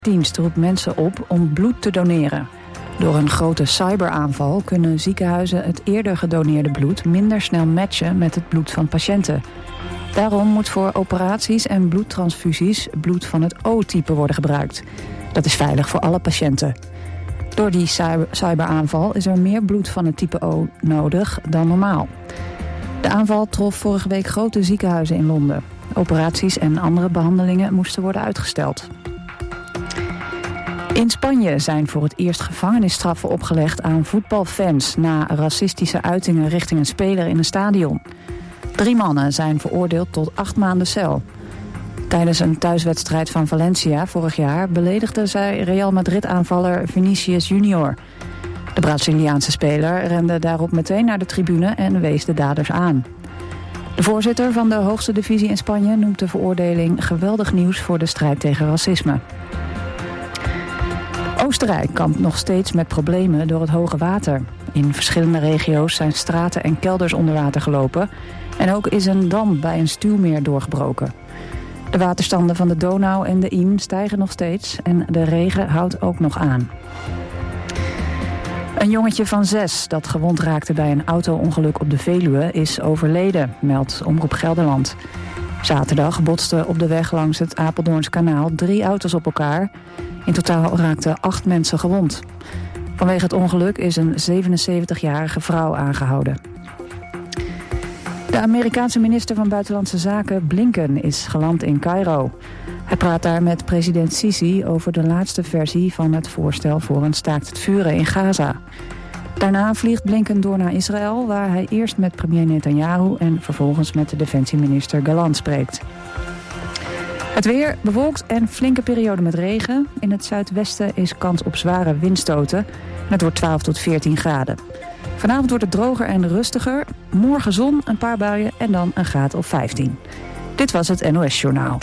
Dienst roept mensen op om bloed te doneren. Door een grote cyberaanval kunnen ziekenhuizen het eerder gedoneerde bloed minder snel matchen met het bloed van patiënten. Daarom moet voor operaties en bloedtransfusies bloed van het O-type worden gebruikt. Dat is veilig voor alle patiënten. Door die cyberaanval is er meer bloed van het type O nodig dan normaal. De aanval trof vorige week grote ziekenhuizen in Londen. Operaties en andere behandelingen moesten worden uitgesteld. In Spanje zijn voor het eerst gevangenisstraffen opgelegd aan voetbalfans na racistische uitingen richting een speler in een stadion. 3 mannen zijn veroordeeld tot 8 maanden cel. Tijdens een thuiswedstrijd van Valencia vorig jaar beledigde zij Real Madrid-aanvaller Vinicius Junior. De Braziliaanse speler rende daarop meteen naar de tribune en wees de daders aan. De voorzitter van de hoogste divisie in Spanje noemt de veroordeling geweldig nieuws voor de strijd tegen racisme. Oostenrijk kampt nog steeds met problemen door het hoge water. In verschillende regio's zijn straten en kelders onder water gelopen. En ook is een dam bij een stuwmeer doorgebroken. De waterstanden van de Donau en de Inn stijgen nog steeds en de regen houdt ook nog aan. Een jongetje van 6 dat gewond raakte bij een auto-ongeluk op de Veluwe is overleden, meldt Omroep Gelderland. Zaterdag botsten op de weg langs het Apeldoorns kanaal 3 auto's op elkaar. In totaal raakten 8 mensen gewond. Vanwege het ongeluk is een 77-jarige vrouw aangehouden. De Amerikaanse minister van Buitenlandse Zaken Blinken is geland in Cairo. Hij praat daar met president Sisi over de laatste versie van het voorstel voor een staakt het vuren in Gaza. Daarna vliegt Blinken door naar Israël, waar hij eerst met premier Netanyahu en vervolgens met de defensieminister Gallant spreekt. Het weer bewolkt en flinke periode met regen. In het zuidwesten is kans op zware windstoten. En het wordt 12 tot 14 graden. Vanavond wordt het droger en rustiger. Morgen zon, een paar buien en dan een graad of 15. Dit was het NOS Journaal.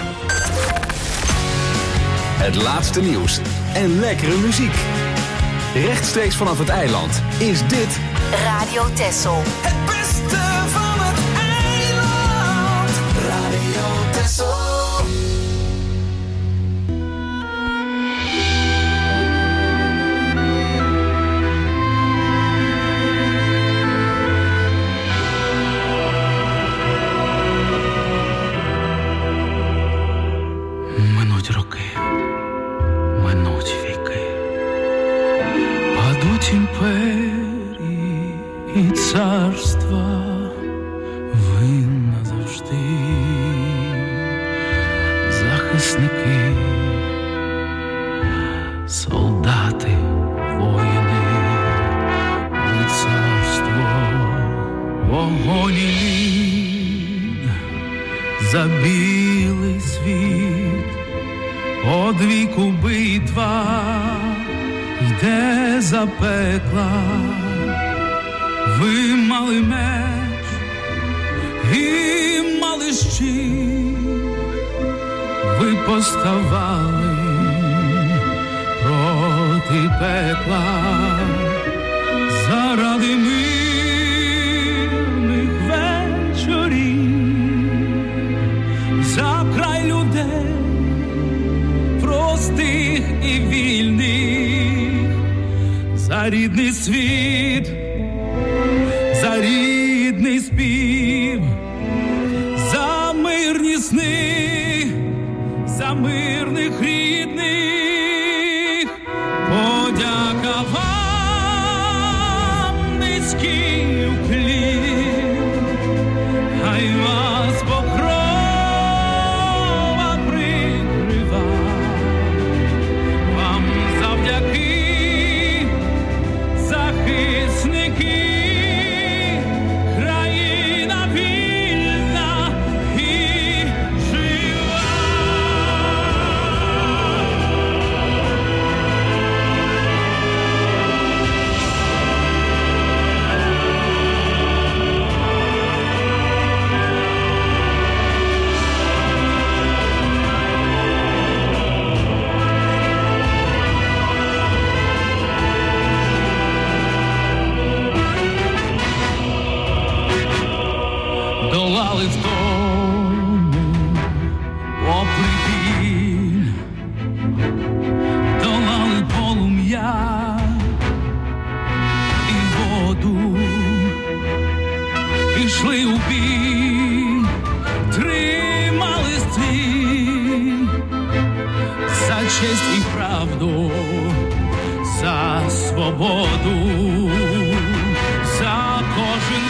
Het laatste nieuws en lekkere muziek. Rechtstreeks vanaf het eiland is dit Radio Texel. Het beste van het eiland. Radio Texel. Імперії і царства ви назавжди, захисники, солдати, воїни, ви царство, вогонь і лід, за білий світ, одвіку битва йде за пекла, ви мали меч і мали щит, ви поставали проти пекла заради мирних вечорів, за край людей простих і вільних, за рідний світ, за рідний спів, за мирні сни, за мирних рідних. Подяка вам, низький уклін, хай вас покрова прикрива, вам завдяки захисники, країна честь і правду, за свободу, за кожен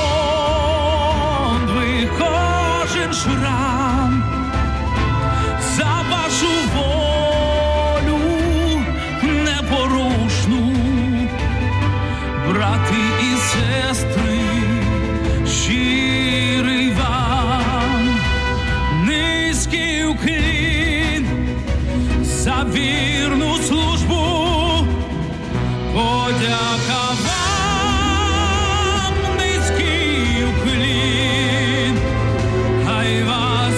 подвиг, кожен шрам, за вашу волю непорушну, брати і сестри, щирий вам низький уклін за вірну службу, подяка вам, низький уклін, хай вас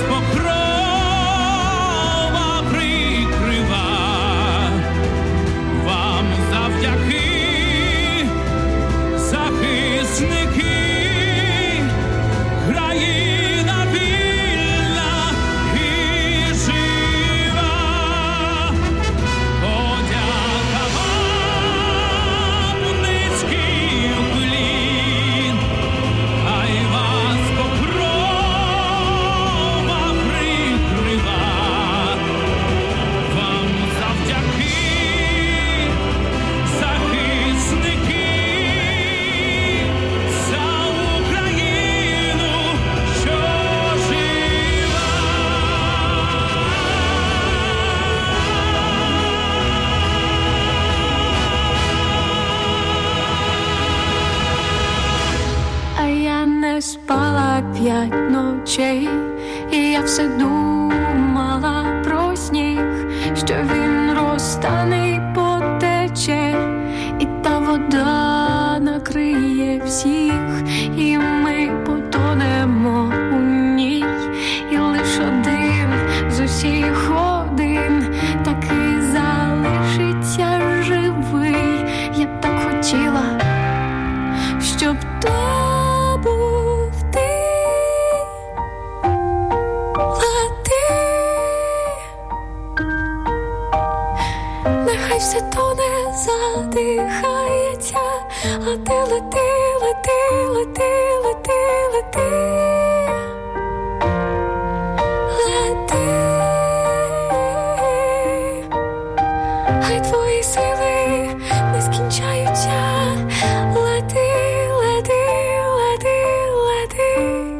покрова прикрива, вам завдяки захисники, країна вільна і жива. Подяка вам, низький уклін, хай вас покрова прикрива, вам завдяки захисники, за Україну, що жива. А я не спала 5 ночей, і я все думала про сніг, що він розтане й потече, і та вода накриє всіх, і ми потонемо у ній, і лиш один з усіх один таки залишиться живий. Я б так хотіла, щоб то був ти. Лети, нехай все тоне, задихається, а ти лети, лети, лети, лети, лети. Лети, хай твої сили не скінчаються. Лети, лети, лети, лети.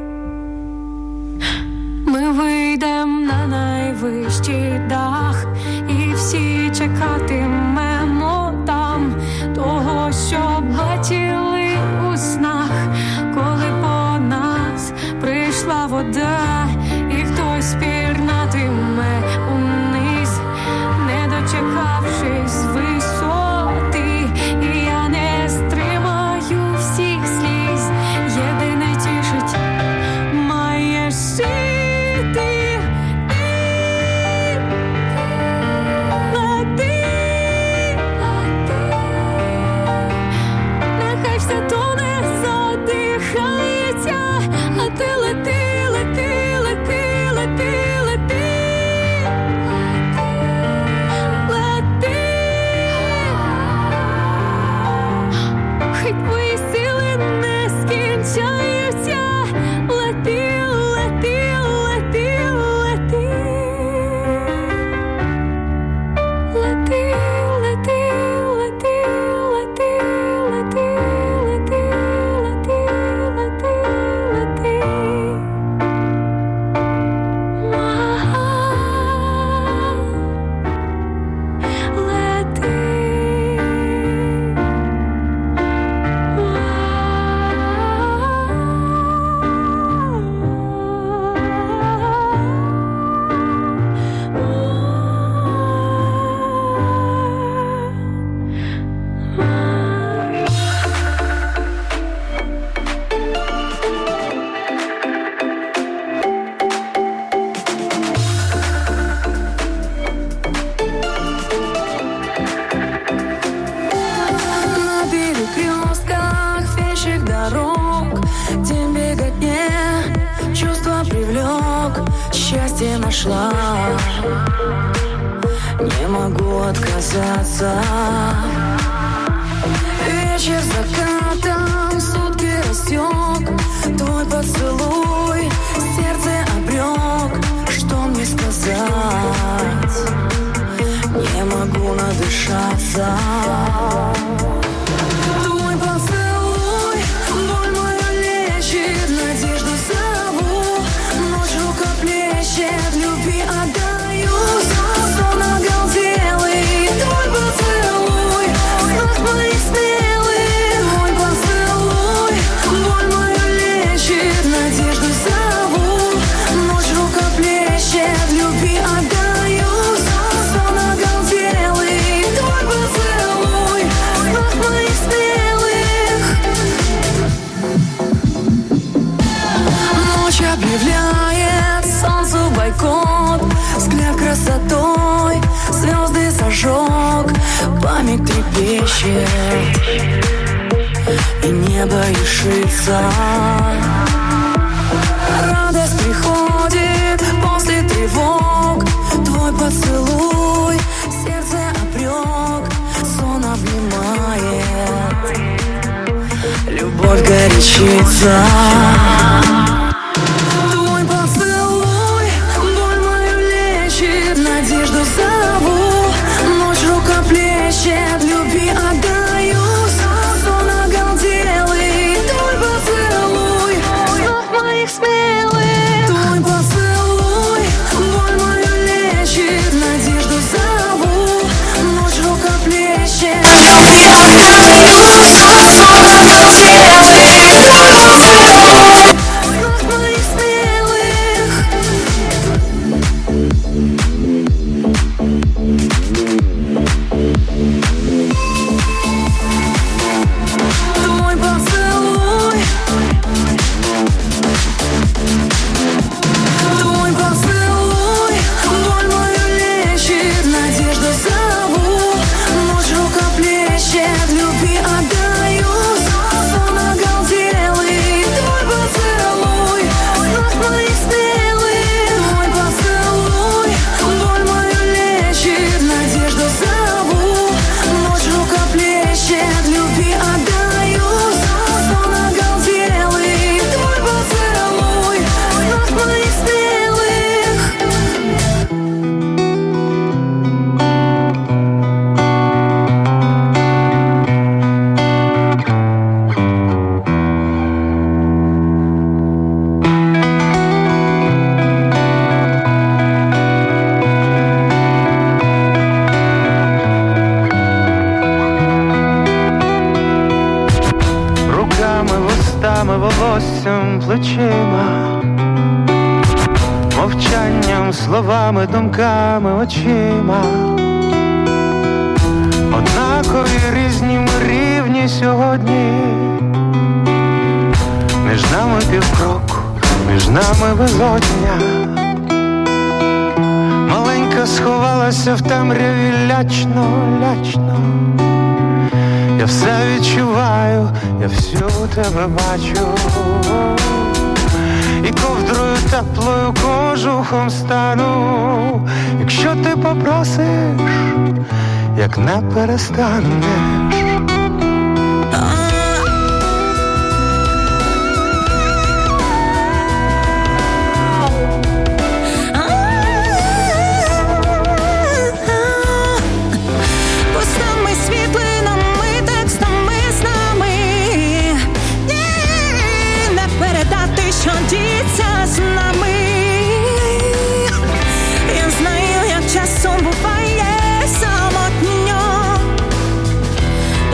Ми вийдем на найвищий дах, і всі чекатимемо там того, що бачили у снах, коли по нас прийшла вода, і хтось пірнатиме униз, не дочекавшись висоти. І я не стримаю всіх сліз, єдине тішить, маєш жити. Нехай все тоне, задихається, а ти лети, лети, лети, лети, лети. Лети, хай твої сили не скінчаються. Лети, лети, лети, лети. Лети, лети, лети, лети, лети, лети, лети, лети, лети. На перекрестках вещих дорог день беготне, чувство привлек, счастье нашла. Не могу отказаться. Вечер закатом, сутки растек, твой поцелуй сердце обрек. Что мне сказать? надышаться. Твой поцелуй боль мою лечит, надежду зову. Ночь рука плещет, любви отдаюсь. Сон оголделый, твой поцелуй, знак моих смелых. Твой поцелуй боль мою лечит, надежду зову. Ночь рука плещет, любви отдаюсь. Сон оголделый, твой поцелуй, знак моих смелых. Ночь объявляет солнцу бойкот. Взгляд красотой звезды зажег. Память трепещет, и небо решится. Радость приходит после тревог. Твой поцелуй сердце обрек. Сон обнимает, любовь горячится. Твой поцелуй боль мою лечит, надежду зову. Ночь рука плещет, любви отдаюсь. Сон оголделый, твой поцелуй, знак моих смелых. Твой поцелуй боль мою лечит, надежду зову. Ночь рука плещет, любви отдаюсь. Сон оголделый, твой поцелуй, знак моих смелых. Твой поцелуй, твой поцелуй боль мою лечит, надежду зову. Ночь рука плещет, любви отдаюсь. Сон оголделый, твой поцелуй, знак моих смелых. Твой поцелуй боль мою лечит, надежду зову. Ночь рука плещет, любви отдаюсь. Сон оголделый, твой поцелуй, знак моих смелых. Руками, вустами, волоссям, плечима, мовчанням, словами, думками, очима. Однакові різні ми рівні сьогодні. Між нами півкроку, між нами безодня. Маленька сховалася в темряві лячно, лячно. Я все відчуваю, я всю тебе бачу. І ковдрою теплою кожухом стану. Якщо ти попросиш, як не перестанеш. Пустими світлинами, текстами з нами. Не передати, що діється з нами. Я знаю, як часом буває самотньо.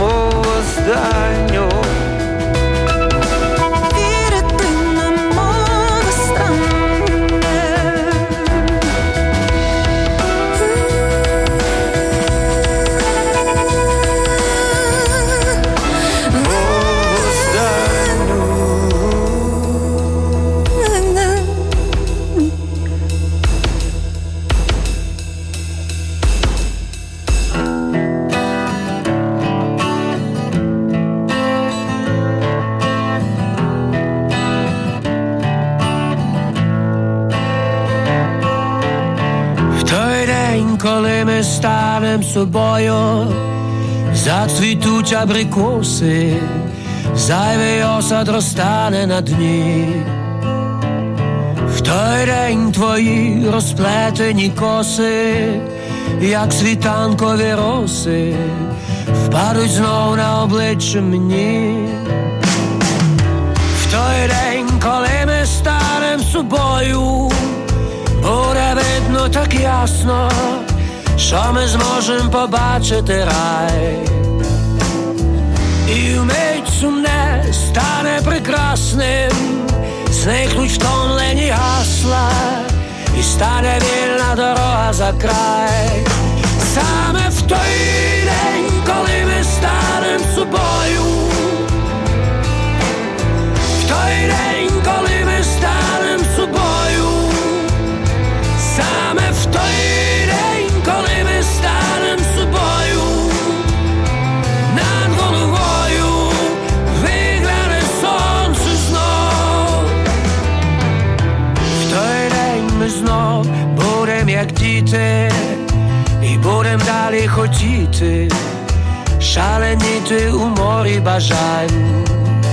мов останню. Вірити не мов останнє. Мов останню. В той день, коли ми станем собою, зацвітуть абрикоси, зайвий осад розтане на дні. В той день твої розплетені коси, як світанкові роси, впадуть знов на обличчя мені. В той день, коли ми станем собою, буде видно так ясно, що ми зможемо побачити рай. І вмить сумне стане прекрасним, зникнуть втомлені гасла, і стане вільна дорога за край. Саме в той день, коли ми станем собою, в той день, коли ми станем собою, саме в той день, коли ми станем собою, над головою вигляне сонце знов. В той день ми знов будем як діти, і будем далі хотіти, шаленіти у морі бажань.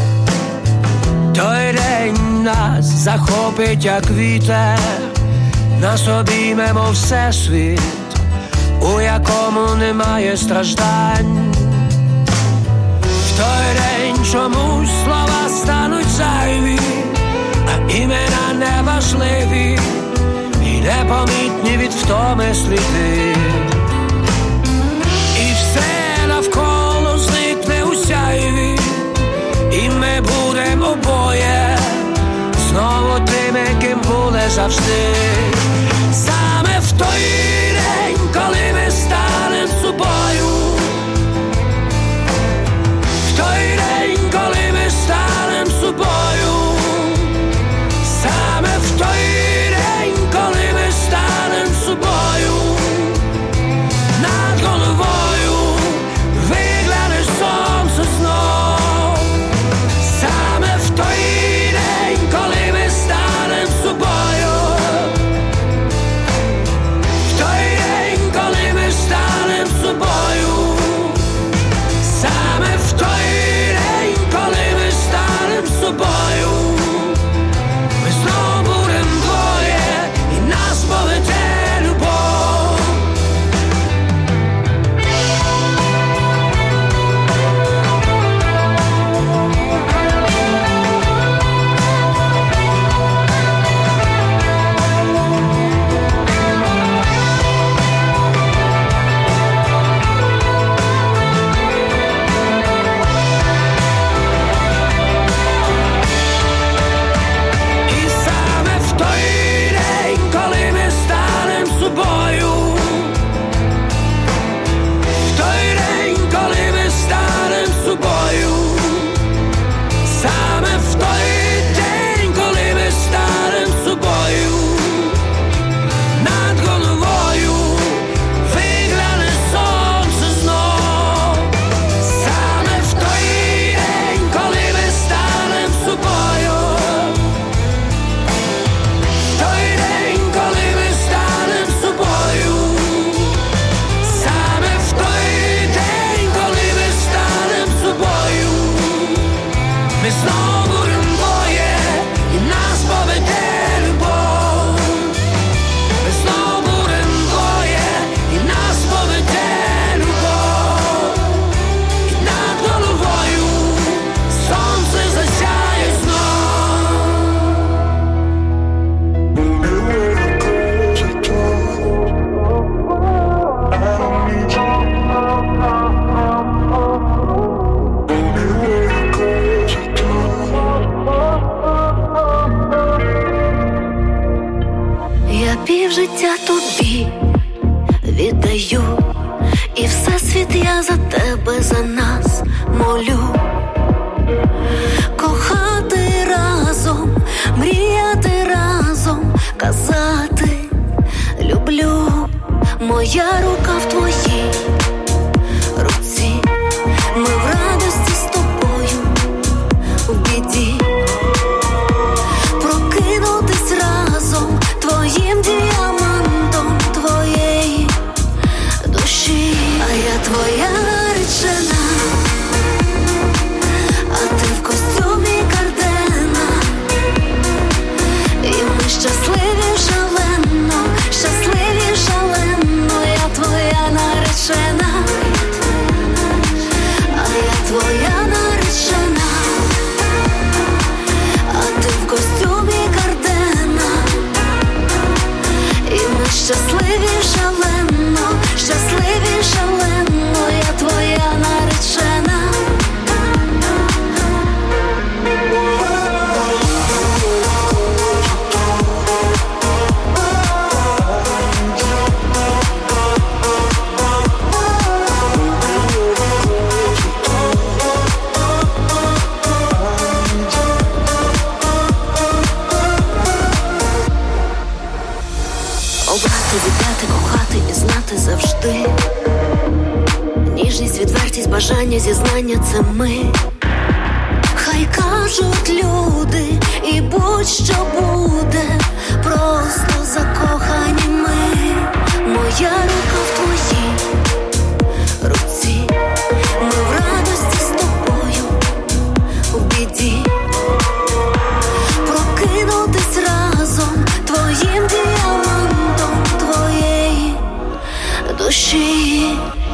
Той день нас захопить як вітер, нас обіймемо всесвіт, у якому немає страждань. В той день чомусь слова стануть зайві, а імена неважливі, і непомітні від втоми сліди. І все навколо зникне у сяйві, і ми будем обоє знову тими, ким були завжди. Саме в той день, коли ми станем собою, в той день, коли ми станем собою, саме в той день, коли ми станем собою, над головою вигляне сонце знов. Саме в той день, коли ми станем собою, життя тобі віддаю, і всесвіт я за тебе, за нас молю. Кохати разом, мріяти разом, казати люблю. Моя рука в твоїй руці, ми в радості з тобою, в біді. Прокинутись разом твоїм діамантом твоєї душі. А я твоя наречена, а ти в костюмі Кардена, і ми щасливі шалено, щасливі шалено. Я твоя наречена, а я твоя наречена, а ти в костюмі Кардена, і ми щасливі шалено, щасливі шалено. Я твоя наречена. Обрати, віддати, кохати і знати завжди. Ніжність, відвертість, бажання, зізнання – це ми. Хай кажуть люди, і будь-що буде, просто закохані ми. Моя рука в твоїй руці, ми в радості з тобою, в біді. Прокинутись разом твоїм діамантом твоєї душі.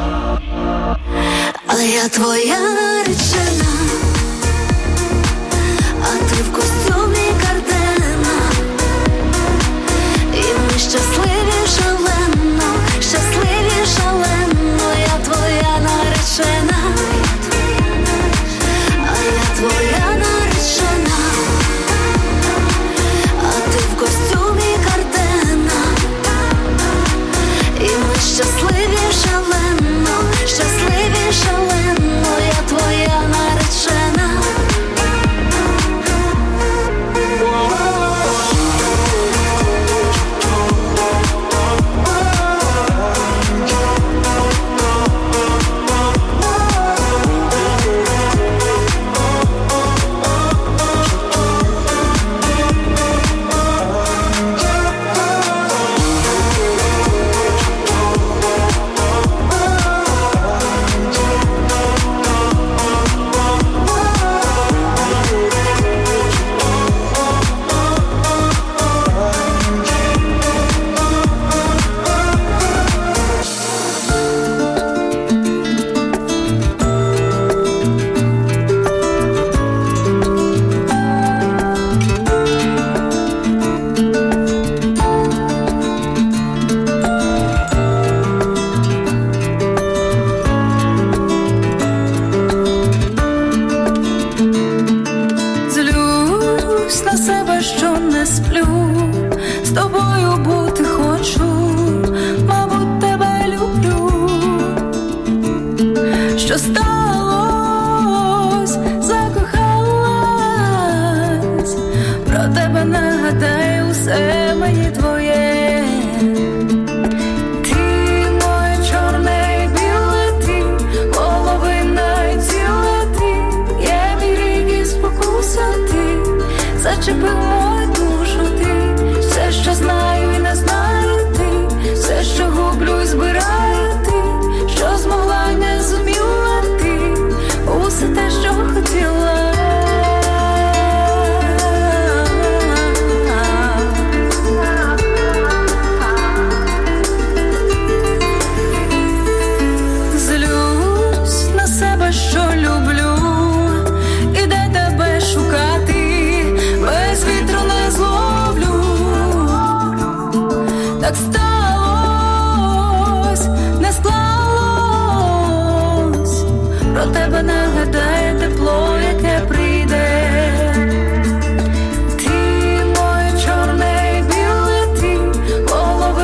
А я твоя наречена, а ти в костюмі Кардена, і ми щасливі шалено, щасливі шалено. Я твоя наречена, а я твоя наречена, а ти в костюмі Кардена, і ми щасливі шалено, щасливі шалено. Я твоя наречена. Ти, моє чорне і біле, ти, голови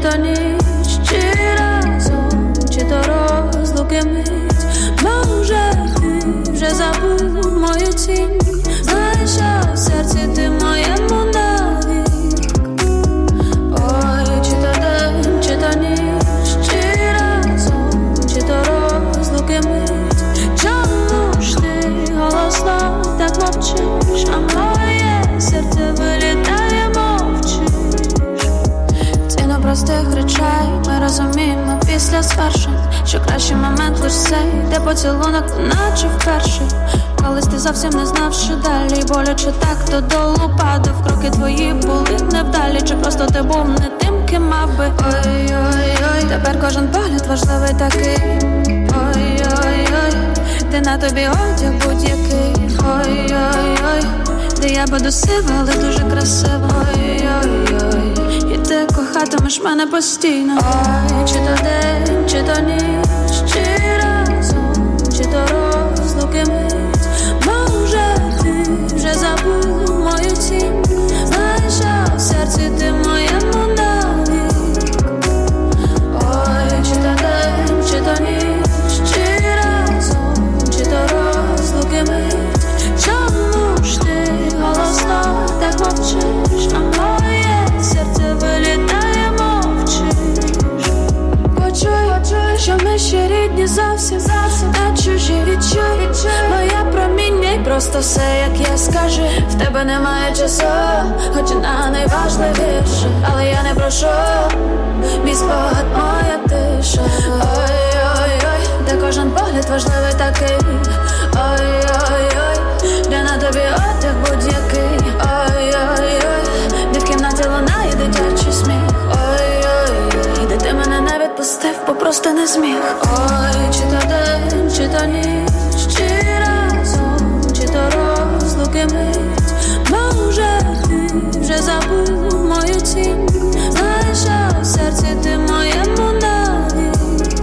то ніч, чи разом, чи то розлуки мить. Може ти вже забув мою тінь, знаєш, що в серці ти моєму навік. Ой, чи то день, чи то ніч, чи разом, чи то розлуки мить. Чому ж ти голосно так мовчиш, а моє серце вилітає, мовчиш. Ціну простих речей ми розуміємо після звершень, що кращий момент лиш цей, де поцілунок наче вперше. Колись ти зовсім не знав, що далі, боляче так, то долу падав. Кроки твої були невдалі, чи просто ти був не тим, ким мав би. Ой-ой-ой, тепер кожен погляд важливий такий. Ой-ой-ой, ти на тобі одяг будь-який. Ой-ой-ой, де я буду сива, але дуже красива. Ой-ой-ой, і ти кохатимеш мене постійно. Ой, чи то день, чи то ніч, чи разом, чи то розлуки мить. Може ти вже забув мою тінь, знаєш, що в серці ти моєму навік. Ой, чи то день, чи то ніч, чи разом, чи то розлуки мить. Чому ж ти голосно так мовчиш, а моє серце вилітає, мовчиш. Почуй, що ми ще рідні зовсім, не чужі, відчуй моє проміння і просто все, як я скажу. В тебе немає часу, хоч на найважливіше, але я не прошу, мій спогад, моя тиша. Ой-ой-ой, де кожен погляд важливий такий. Ой-ой-ой, де на тобі одяг будь-який. Ой-ой-ой, де в кімнаті лунає дитячий сміх. Ой-ой-ой, де ти мене не відпустив, бо просто не зміг. Ой, чи то день, чи то ніч, чи разом, чи то розлуки мить. Може ти вже забув мою тінь, знаєш, що в серці ти моєму навік.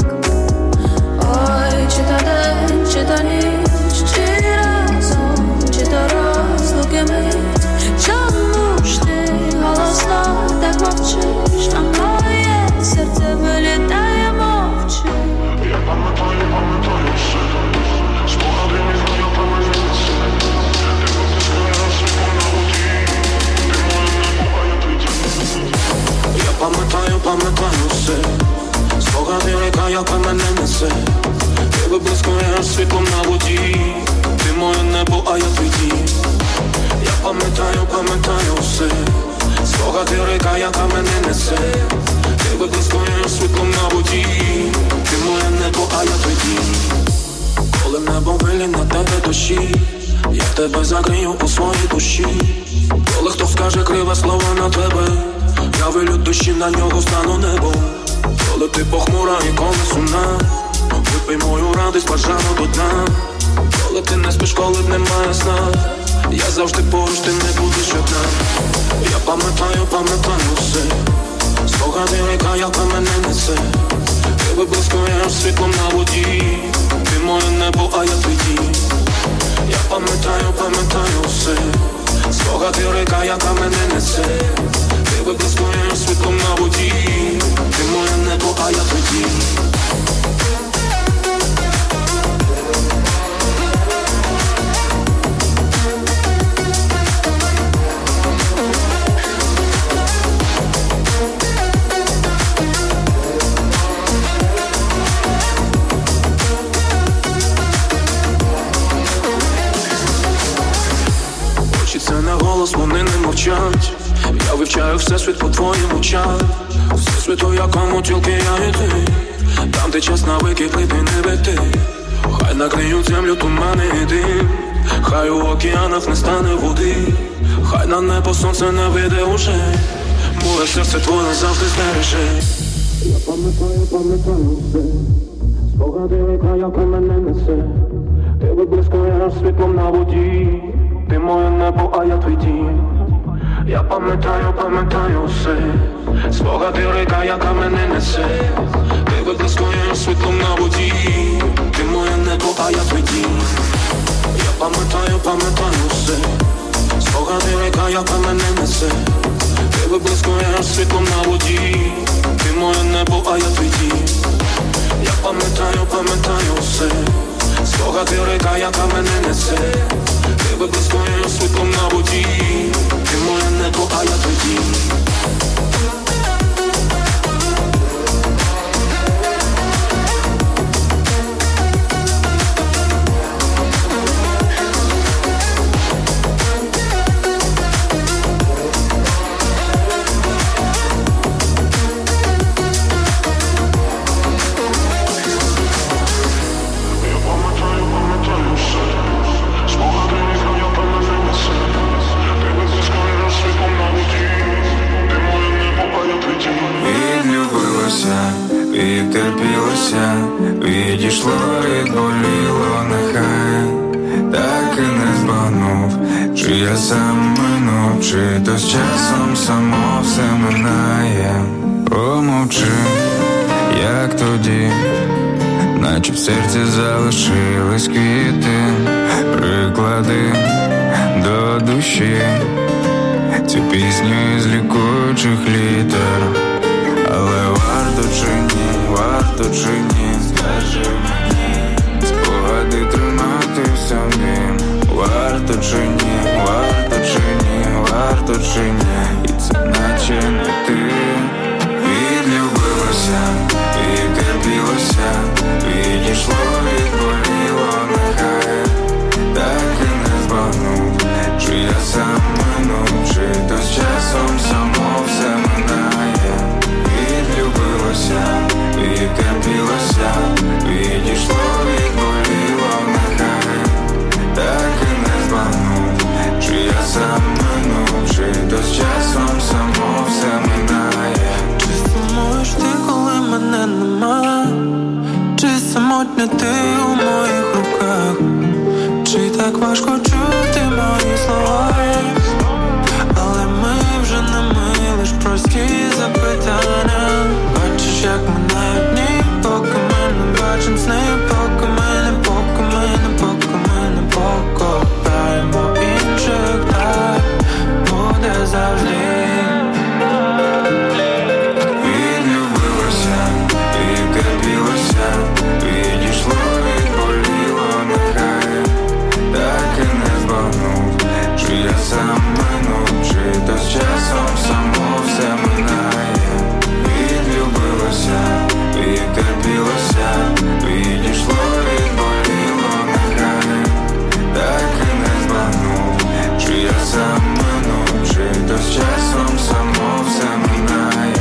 Ой, чи то день, чи то ніч, чи разом, чи то розлуки мить. Чому ж ти голосно так мовчиш, а моє серце вилітає, мовчиш. Я пам'ятаю все, спогади не знаю, пам'ятаю. Ти випускаєш світло на воді, ти моє небо, а я твій. Я пам'ятаю все, спогади ріка, яка мене несе. Ти виблискуєш світлом на воді, ти моє небо, а я твій. Я пам'ятаю все, спогади ріка, яка мене несе. Ти виблискуєш світлом на воді, ти моє небо, а я твій. Коли небо вилі на тебе дощі, я тебе закрию у своїй душі. Коли хто скаже криве слово на тебе, я вилю душі, на нього стану небо. Коли ти похмура і коли сумна, випий мою радість бажано до дна. Коли ти не спиш, коли немає сна, я завжди поруч, ти не будеш одна. Я пам'ятаю все, спогади ріка, яка мене несе. Ти виблискуєш світлом на воді, ти моє небо, а я твій. Я пам'ятаю все, спогади ріка, яка мене несе. Ти виблискуєш світлом на воді, ти моє небо, а я твій. Це не голос, вони не мовчать. Я вивчаю всесвіт по твоїм очам. Всесвіт, у якому тільки я і ти. Там, де час навики плити не бити. Хай накриють землю тумани і дим. Хай у океанах не стане води. Хай на небо сонце не вийде уже. Моє серце твоє завжди збереже. Я пам'ятаю все, спогади ріка, яка мене несе. Ти виблискуєш світлом на воді, ти моє небо, а я твій дім. Я пам'ятаю все, спогади ріка, яка мене несе. Ти виблискуєш світлом на воді, ти моє небо, а я твій дім. Я пам'ятаю все, спогади ріка, яка мене несе. Ти виблискуєш світлом на воді, ти Глибока ти река, яка мене несе. Тебе блискує світлом на воді. Ти моє небо, а я тоді. Відтерпілося, відійшло, відболіло, нехай так і не збагнув, чи я сам минув, чи то з часом само все минає. Помовчи, як тоді, наче в серці залишились квіти, приклади до душі цю пісню із лікуючих літер. Але варто чи ні, варто чи ні, скажи мені, спогади тримати в собі. Варто чи ні, варто чи ні, варто чи ні, і це наче не ти. Відлюбилося, відтерпілося, відійшло, відболіло, нехай так і не збагнув, чи я сам минув, чи то з часом само все минає. Відлюбилося, відтерпілося, відійшло, відболіло, нехай так і не збагнув, чи я сам минув, чи то з часом само все минає. Чи сумуєш ти, коли мене нема? Чи самотня ти у моїх руках? Чи так важко чути мої слова? Але ми вже не ми, лиш прості запитання. Бачиш, як минають дні, поки ми не бачим сни, поки ми не покопаємо інших, так буде завжди. Відлюбилося, відтерпілося, відійшло, відболіло, нехай так і не збагнув, чи я сам минув, чи то з часом само все минає. Відлюбилося, відтерпілося, відійшло, відболіло, нехай так і не збагнув, чи я сам минув, чи то з часом само все минає.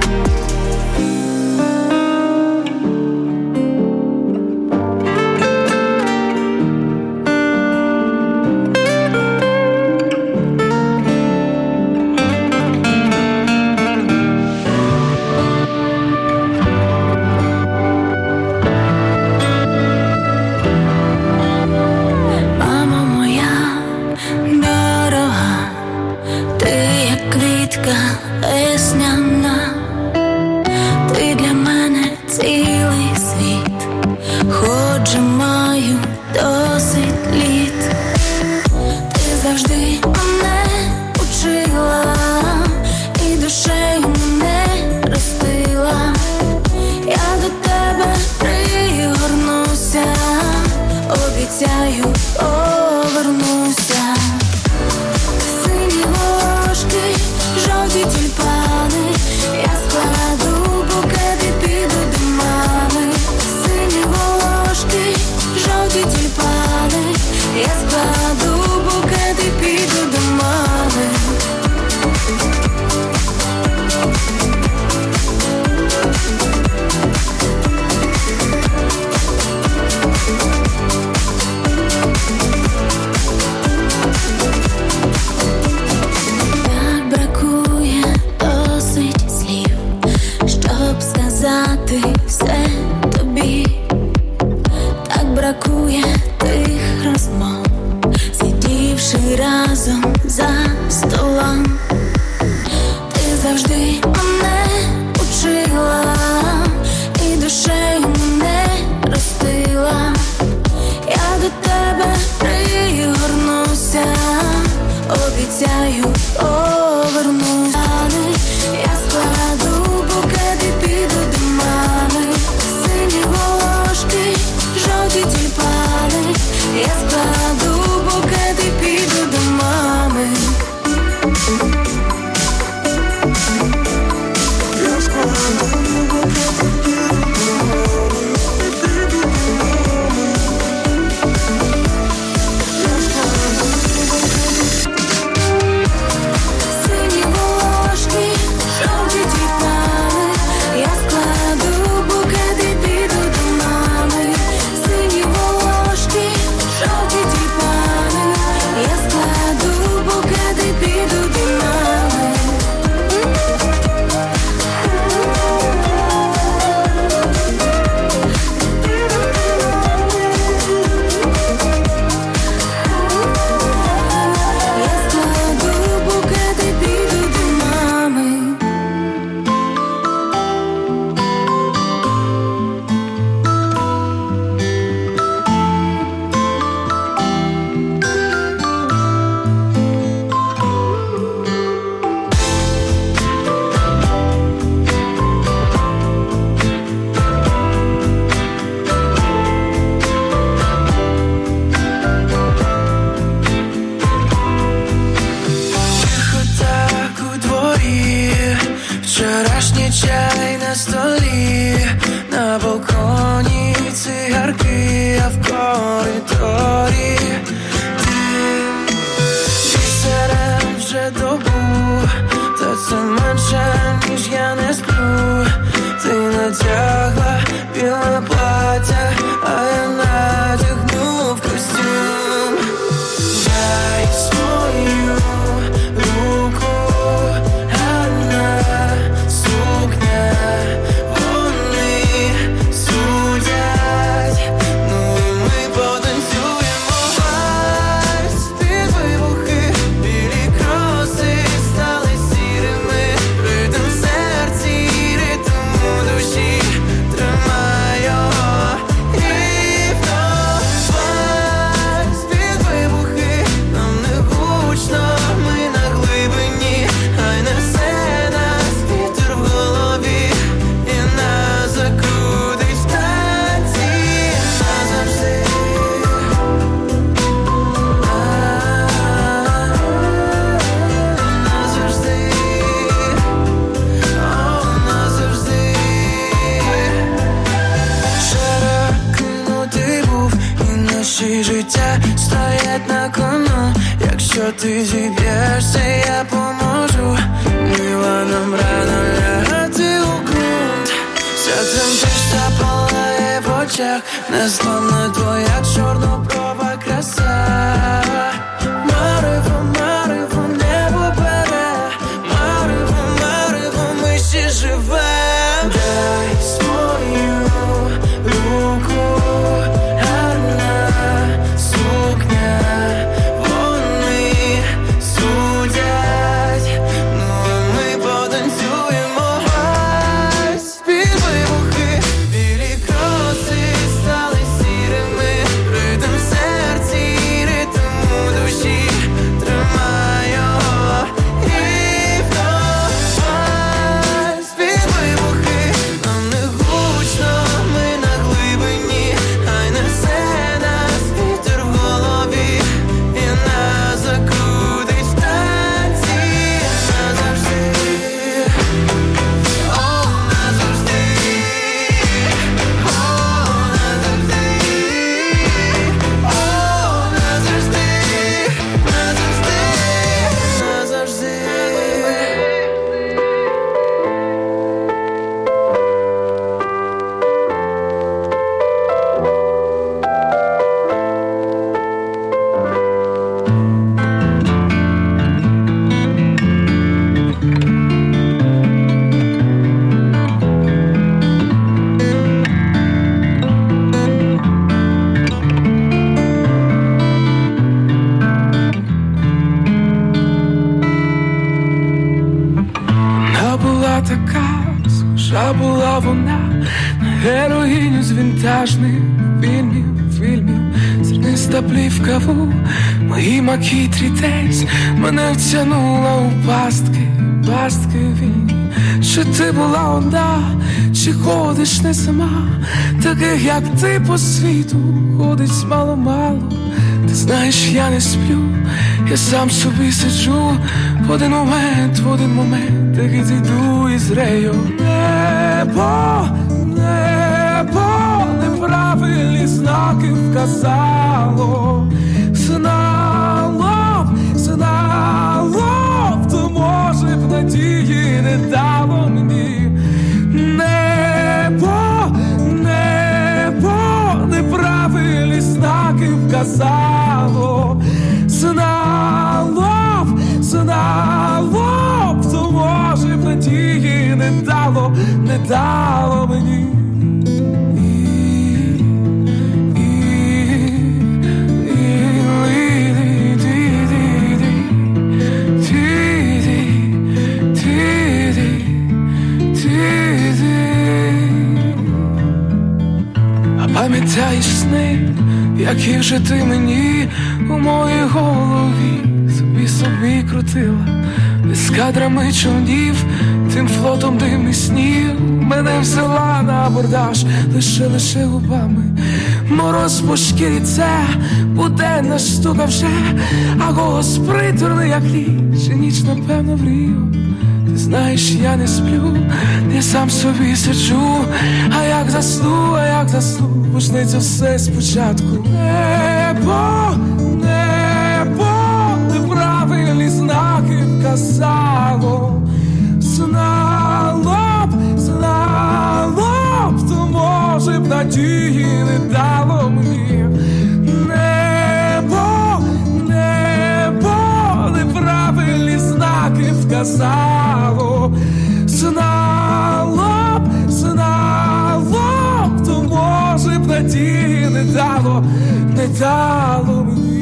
Мамо моя дорога, ти як квітка весняна, ти для мене цілий світ, хоч же маю досить літ. Ти завжди мене учила і душею мене ростила. Я до тебе пригорнуся, обіцяю, повернуся. Сині ложки, жовті тюльпани, я складу букет і піду до мами. Сині ложки, жовті тюльпани, я складу букет і піду до мами. Так бракує досить слів, щоб сказати все тобі. Так бракує тих розмов, сидівши разом за столом. Ти завжди мене учила і душею мене ростила. Я до тебе пригорнуся, обіцяю, повернуся. Я складу букет і піду до мами. Сині ложки, жовті тюльпани, Наші життя стоять на кону. Якщо ти зіб'єшся, я поможу. Мила, нам рано лягати у ґрунт. Вся тремтиш, палає в очах. Незламна твоя чорноброва краса. Марево, марево, небо бере. Марево, марево, ми ще живем. Дай свою руку. Гарна сукня. Вони судять. Ну а ми потанцюємо. Під вибухи. Білі кроси стали сірими. Ритм в серці, ритм у душі. Тримай його і вдавай. Під вибухи. Нам не гучно, ми на глибині. Хай не все нас вітер в голові. І нас закрутить в танці. Назавжди. О, назавжди. О, назавжди. О, назавжди. Назавжди. Назавжди. Вона була така, схожа була вона на героїню з вінтажних фільмів. Зерниста плівка в моїй макітрі десь мене втягнула у пастки війни. Чи ти була одна, чи ходиш не сама? Таких, як ти, по світу ходить мало-мало. Ти знаєш, я не сплю, я сам собі сиджу. В один момент, так і зійду із рею. Небо, неправильні знаки вказало. Знало, то може б надії не дало мені. Небо, неправильні знаки вказало. Знало, то може б надії не дало мені. Пам'ятаєш сни, які вже ти мені у моїй голові собі крутила. Із кадрами човнів, тим флотом димних снів. Мене взяла на абордаж, лише губами. Мороз по шкірі, це буденна штука вже. А голос приторний, як ліч, і ніч, напевно, мрію. Ти знаєш, я не сплю, я сам собі сиджу. А як засну, почнеться все спочатку. Небо, неправильні знаки вказало. Знало б, то може б надії не дало мені. Небо, неправильні знаки вказало. Знало б, то може б надії не дало мені.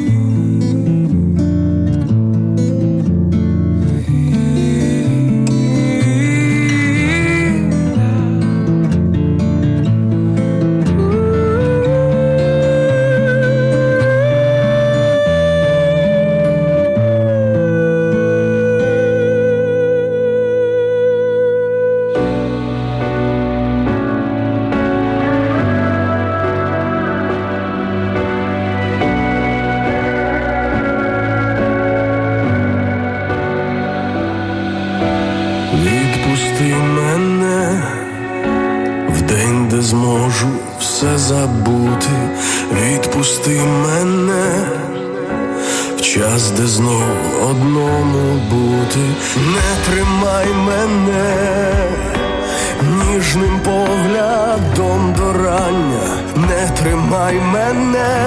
Відпусти мене в день, де зможу все все забути, відпусти мене в час, де знов одному бути. Не тримай мене ніжним поглядом до рання, не тримай мене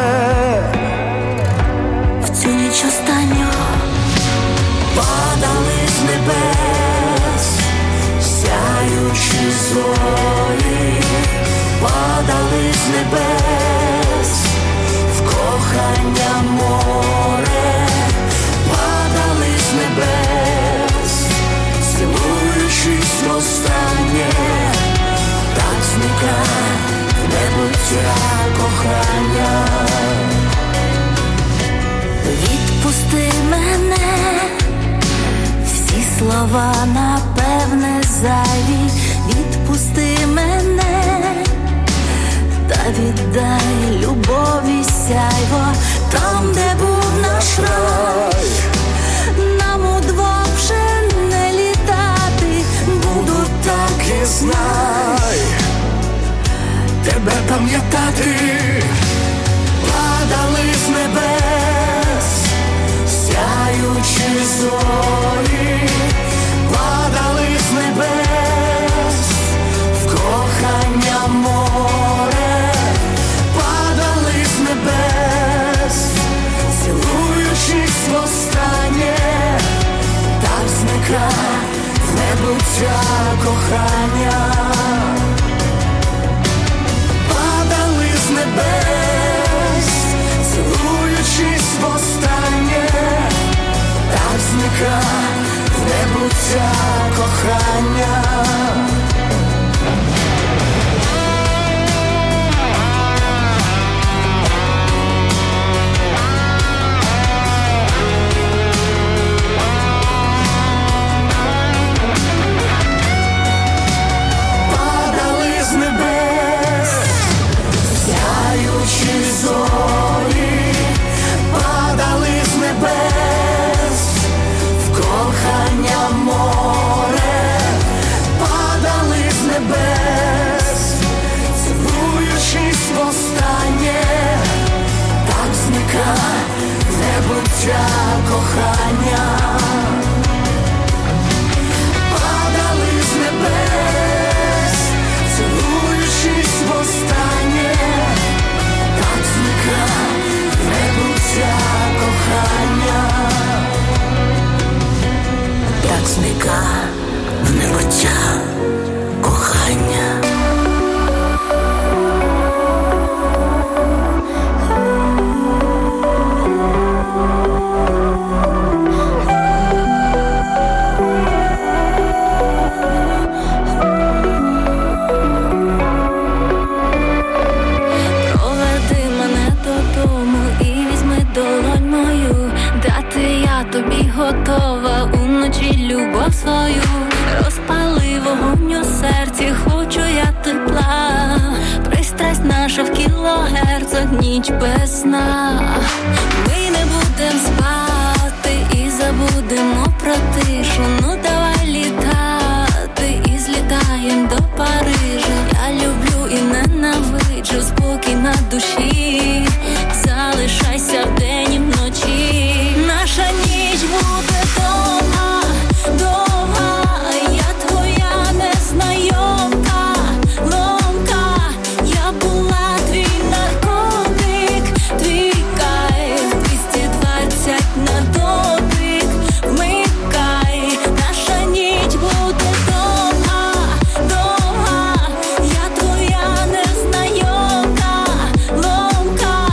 в цю ніч останню. Падали з небес сяючі зорі, падали з небес в кохання море, падали з небес, цілуючись востаннє, так зникає в небуття кохання. Відпусти мене, всі слова напевне зайві, відпусти мене, та віддай любові сяйво, там, де був наш рай, нам удвох вже не літати, буду так і знай, тебе пам'ятати. Падали з небес сяючі зорі, падали з небес в кохання море, падали з небес, цілуючись востаннє, так зникає в небуття кохання. Падали з небес, цілуючись востаннє, так зникає в небуття кохання. Падали з небес сяючі зорі, падали з небес в кохання море, падали з небес, цілуючись востаннє, так зникає в небуття кохання. Падали з небес, цілуючись востаннє, так зникає в небуття кохання. Так зникає в небуття кохання. Проведи мене додому і візьми долонь мою, дати я тобі готова уночі любов свою. Розпали вогонь у серці, хочу я тепла, пристрасть наша в кілогерцах, ніч без сна. Ми не будем спати і забудемо про тишу, ну давай літати і злітаєм до Парижа. Я люблю і ненавиджу, спокій на душі, залишайся вдень і вночі. Наша ніч буде довга, довга, я твоя незнайомка, ломка, я була твій наркотик, твій кайф, 220 на дотик, вмикай. Наша ніч буде довга, довга, я твоя незнайомка, ломка,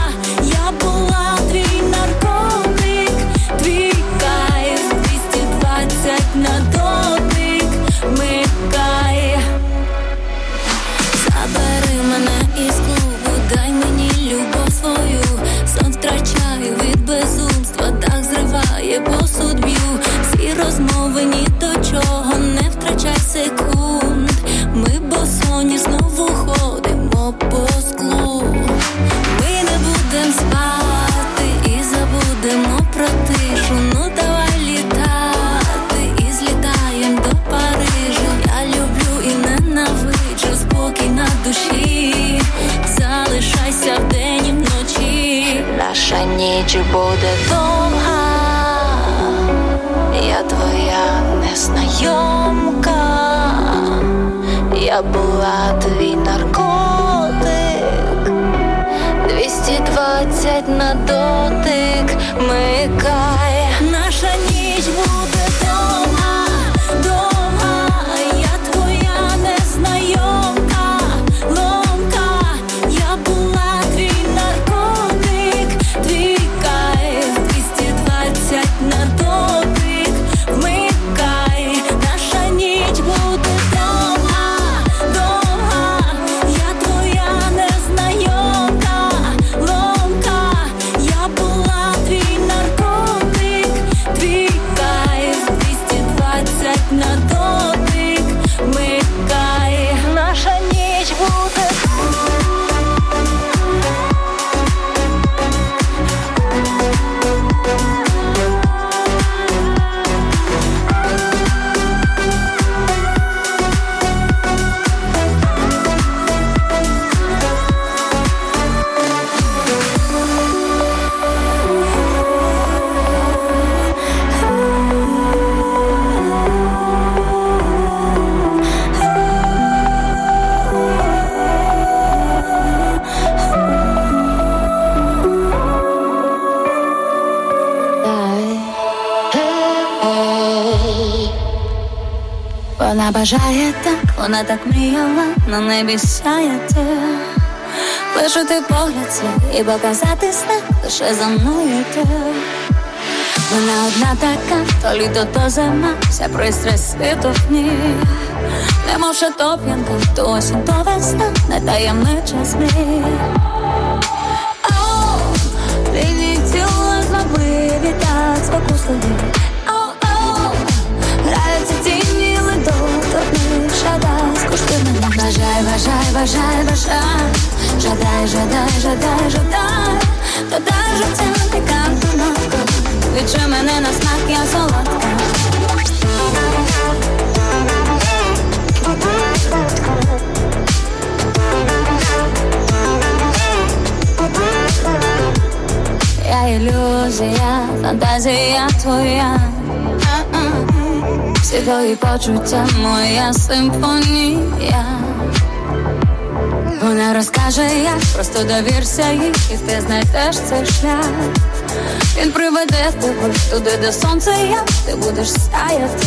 ніч буде довга, я твоя незнайомка, я була твій наркотик, 220 на дотик, микай. Наша ніч буде довга, довга, я твоя незнайомка, ломка, я була твій наркотик, твій кайф, 220 на дотик, вмикай. Наша ніч буде довга, довга, я твоя незнайомка, ломка, я була твій наркотик, твій кайф, 220 на дотик, вмикай. Наша ніч буде. Вона бажає так, вона так мріяла, на небі сяяти, лишити погляд свій і показати знак, лише за мною йти. Вона одна така, то літо, то зима, вся пристрасть світу в ній, немов шатоп'янка, то осінь, то весна, не таємнича змій. Оу, лінії тіла злобливі, так спокусливі. Оу, граються тіні, торкни, шадай, скушти мене. Бажай, бажай, бажай, бажай, жадай, жадай, жадай, жадай, додай життя пікантну нотку, відчуй мене на смак, я солодка. Я ілюзія, фантазія твоя, всі твої почуття, моя симфонія. Вона розкаже, як, просто довірся їй, і ти знайдеш цей шлях. Він приведе тебе туди, де сонце є, ти будеш сяяти.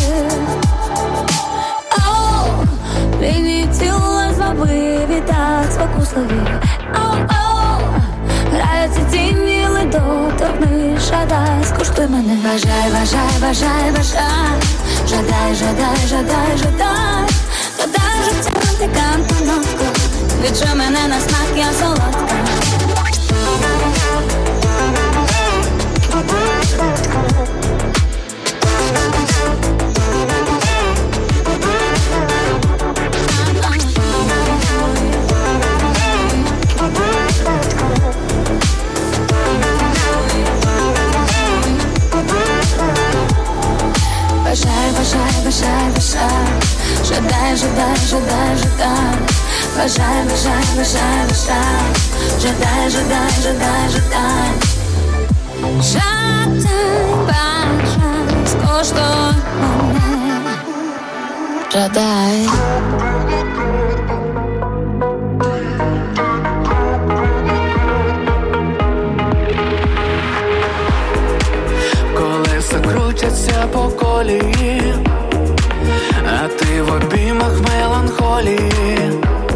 Оу, лінії тіла звабливі, так спокусливі. Оу, граються тіні, ледо, торкни, шадай, скуштуй мене. Бажай, бажай, бажай, бажай, жадай, жадай, жадай, жадай, додай життя пікантну нотку, відчуй мене на смак, я солодка. Бажай, бажай, бажай, бажай, жадай, жадай, жадай, жадай, бажай, бажай, бажай, бажай, жадай, жадай, жадай, жадай, жадай, бажай, скуштуй мене, жадай. Крутяться по колії, а ти в обіймах меланхолії,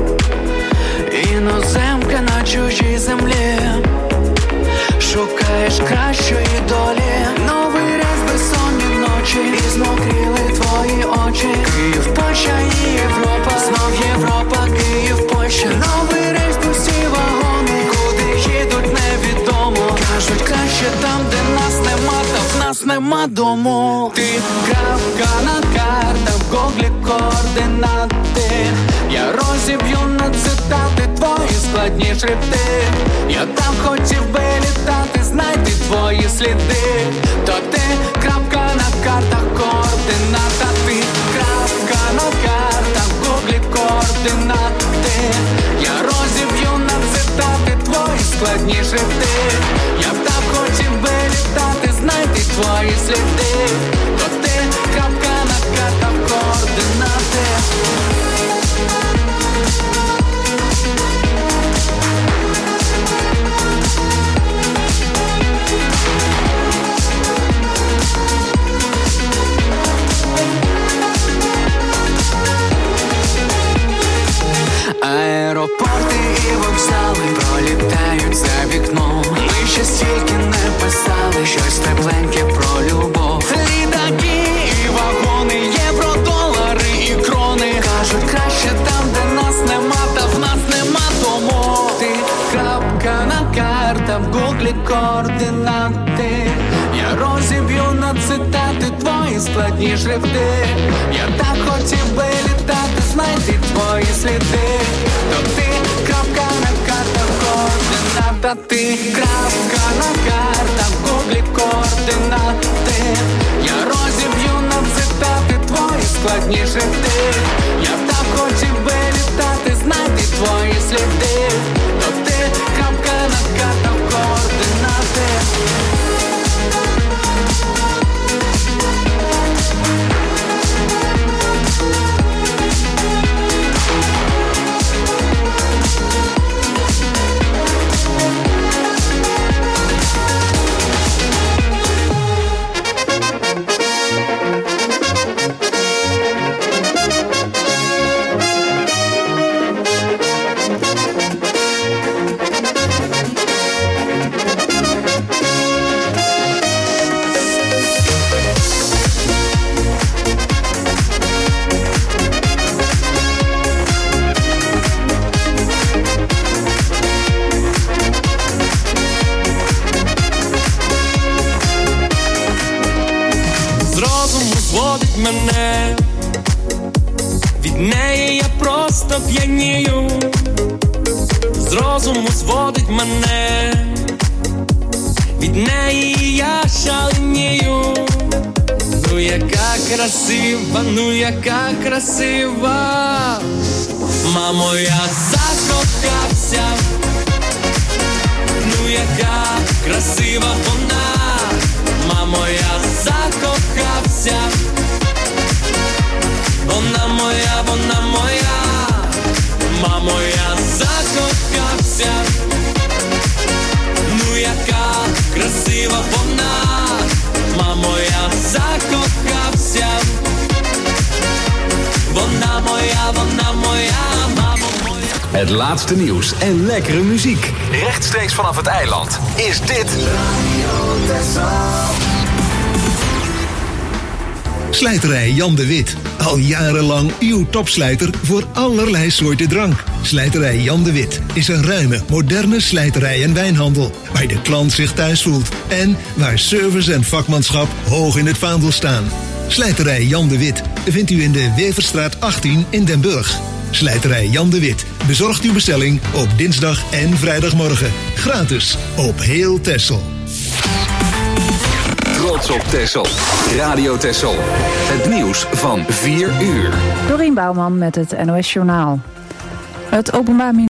іноземка на чужій землі, шукаєш кращої долі. Новий рейс, безсонні ночі, і змокріли твої очі. Київ, Польща і Європа, знов Європа, Київ, Польща. Новий рейс, пусті вагони, куди їдуть невідомо. Кажуть, краще там, де нас нема, та в нас нема дому. Ти крапка на картах, в гуглі координати. Я розіб'ю на цитати твої складні шрифти. Я там хотів би літати, знайти твої сліди. То ти крапка на картах, координата. Ти крапка на картах, в гуглі координати. Я розіб'ю на цитати твої складні шрифти. Я там хотів літати, знайти твої сліди, то ти крапка на картах координати. Аеропорти і вокзали пролітають за вікном. Ми ще стільки не писали щось тепленьке про любов. Літаки і вагони, євро, долари і крони. Кажуть, краще там, де нас нема, та в нас нема тому. Ти крапка на картах, в гуглі координати. Я розіб'ю на цитати твої складні шрифти. Я так хотів би літати, знайти твої сліди. То ти крапка на картах координата. Ти крапка на картах, в гуглі координати. Я розіб'ю на цитати твої складні шрифти. Я так хотів би літати, знайти твої сліди. То ти крапка на картах координати. Мене від неї я просто п'янію, з розуму зводить мене, від неї я шаленію. Ну яка красива, ну яка красива, мамо, я закохався. Ну яка красива вона, мамо, я закохався. Вона моя, мамо, я закохався. Ну яка красива вона, мамо, я закохався. Вона моя, мамо моя. Het laatste nieuws en lekkere muziek. Rechtstreeks vanaf het eiland is dit Radio Texel. Slijterij Jan de Wit. Al jarenlang uw topslijter voor allerlei soorten drank. Slijterij Jan de Wit is een ruime, moderne slijterij en wijnhandel. Waar de klant zich thuis voelt. En waar service en vakmanschap hoog in het vaandel staan. Slijterij Jan de Wit vindt u in de Weverstraat 18 in Den Burg. Slijterij Jan de Wit bezorgt uw bestelling op dinsdag en vrijdagmorgen. Gratis op heel Texel. Trots op Texel. Radio Texel. Het nieuws van 4 uur. Dorien Bouwman met het NOS Journaal. Het Openbaar